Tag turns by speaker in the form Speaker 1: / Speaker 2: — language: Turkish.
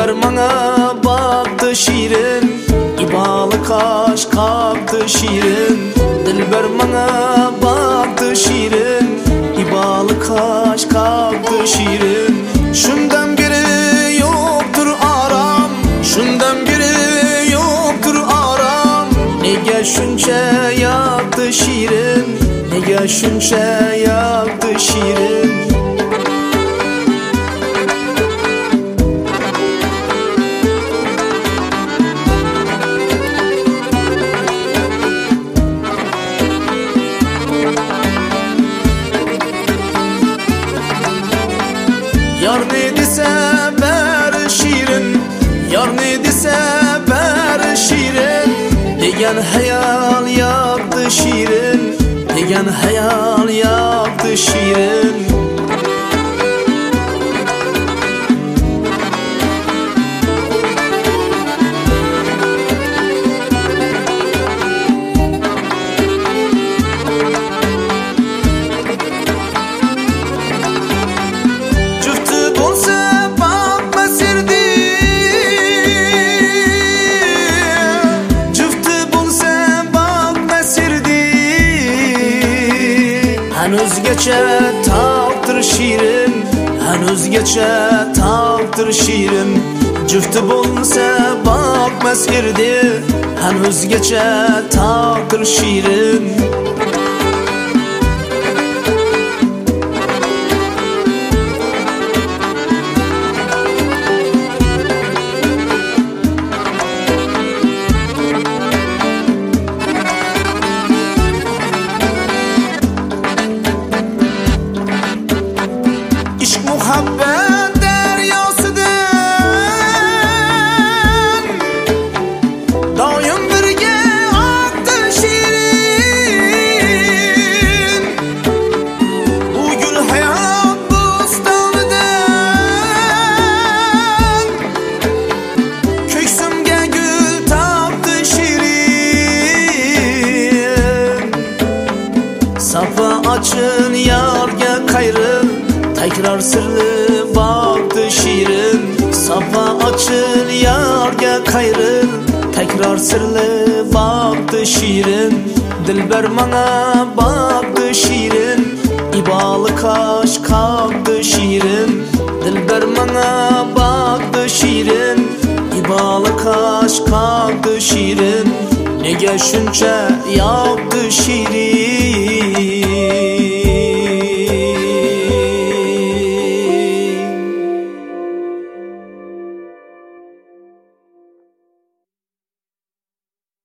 Speaker 1: Dilber bana baktı şirin, İbalı kaş kalktı şirin. Dilber bana baktı şirin, İbalı kaş kalktı şirin. Şundan biri yoktur aram, şundan biri yoktur aram. Nege şunça yaktı şirin, nege şunça yaktı şirin. Yar ne dese ber şirin, yar ne dese ber şirin. Degen hayal yaktı şirin, degen hayal yaktı şirin. Henüzgece taktır şirin, henüzgece taktır şirin. Cüftü bulsa bakmaz irdi, henüzgece taktır şirin. Muhabbet deryasıdır, doyum birge aktı şirin. Bu gül hayat bostanıdır, köksümge gül taktı şirin. Safa açın yarga kayrın, tekrar sırrı baktı şirin. Safa açın yarga kayrın, tekrar sırrı baktı şirin. Dilber bana baktı şirin, İbalı kaş kalktı şirin. Dilber bana baktı şirin, İbalı kaş kalktı şirin. Nege şunça yaktı şirin.